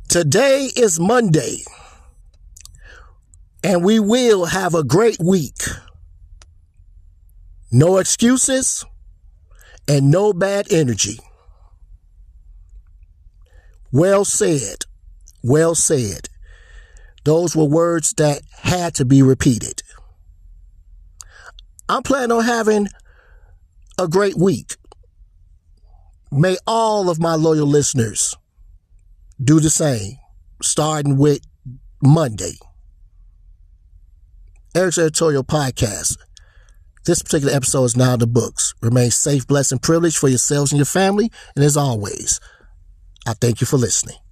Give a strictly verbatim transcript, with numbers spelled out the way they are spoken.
Today is Monday, and we will have a great week. No excuses and no bad energy. Well said. Well said. Those were words that had to be repeated. I'm planning on having a great week. May all of my loyal listeners do the same, starting with Monday. Eric's Editorial Podcast. This particular episode is now in the books. Remain safe, blessed, and privileged for yourselves and your family. And as always, I thank you for listening.